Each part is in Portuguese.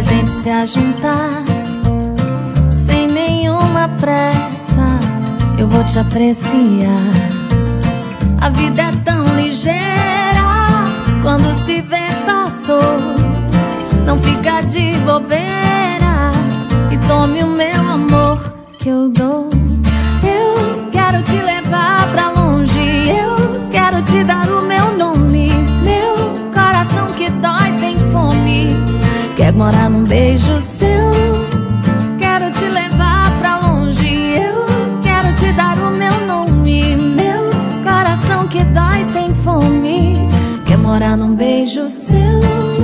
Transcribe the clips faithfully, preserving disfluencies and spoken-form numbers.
gente se ajuntar. Sem nenhuma pressa, eu vou te apreciar. A vida é tão ligeira, quando se vê passou. Não fica de bobeira e tome o meu amor que eu dou. Eu quero te levar pra longe, eu quero te dar o meu nome. Meu coração que dói tem fome, quer morar num beijo seu. Quero te levar pra longe, eu quero te dar o meu nome. Meu coração que dói tem fome, quer morar num beijo seu.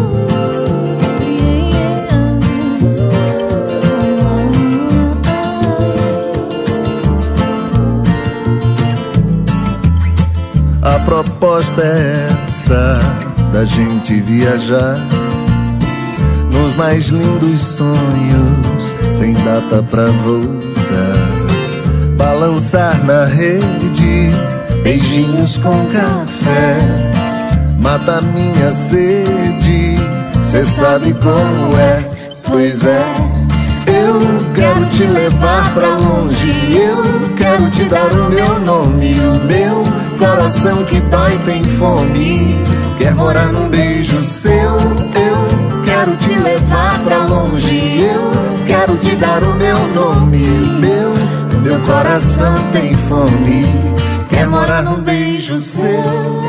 A proposta é essa, da gente viajar nos mais lindos sonhos, sem data pra voltar. Balançar na rede, beijinhos com café, mata minha sede, cê sabe como é, pois é. Eu quero te levar pra longe, eu quero te dar o meu nome. O meu coração que dói tem fome, quer morar num beijo seu. Eu quero te levar pra longe, eu quero te dar o meu nome. Meu, meu coração tem fome, quer morar num beijo seu.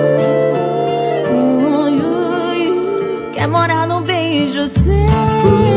Quer morar num beijo seu.